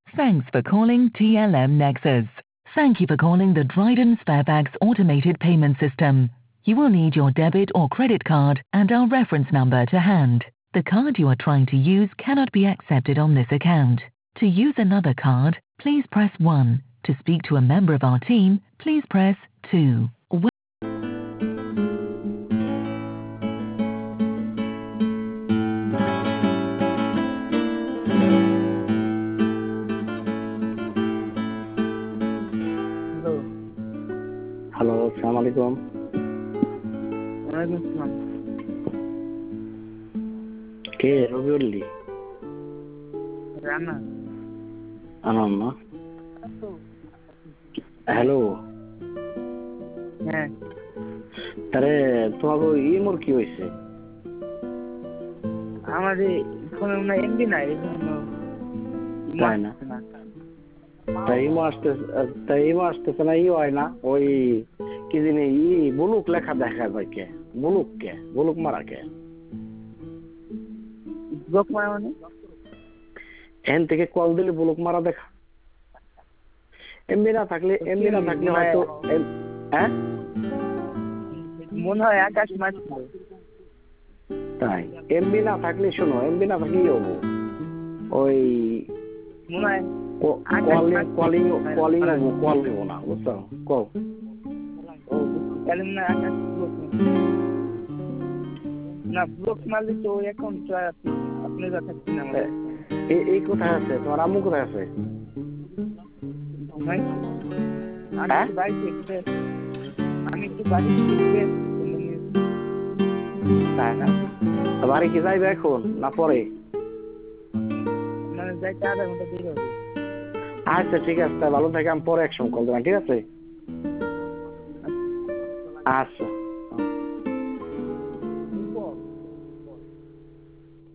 Thanks for calling TLM Nexus. Thank you for calling the Dryden Sparebags automated payment system. You will need your debit or credit card and our reference number to hand. The card you are trying to use cannot be accepted on this account. To use another card, please press 1. To speak to a member of our team, please press 2. Hello, আসসালামু আলাইকুম। ওয়ালাইকুম আসসালাম। কে রবিউল্লি? রানা। আনাম না? Hello. হ্যাঁ। তারে তোমাকে ইমোর কি হয়েছে? আমাদের ফোনে মনে হয় এমবি নাই, এই জন্য তাই না? তাই ইমো আসতেছে না, ই হয় না ওই কি জানি বুলুক লেখা দেখা যায় কে? বুলুক মারা কে? ব্লক মারা মানে? এখান থেকে কল দিলে বুলুক মারা দেখা। এমবি না থাকলে হয়তো হ্যাঁ মনে হয় আকাশ মারছিল। তাই এমবি না থাকলে শোনো, এমবি না থাকলে হবো ওই মনে হয় কলিং হবো না, বুঝছো? কল তাহলে মনে হয় আকাশ না ব্লক মারলে তো ওই অ্যাকাউন্ট আপনি যা থাকছেন না। এই কোথায় আছে? তোমার আম্মু কোথায় আছে? আমি একটু বাড়িতে তাই না? বাড়ি কি যাইবে এখন না পরে? মানে যাইতে আধা ঘন্টা দেরি হবে। আচ্ছা ঠিক আছে, ভালো থাকে, আমি পরে একসময় কল দেবেন, ঠিক আছে? আচ্ছা।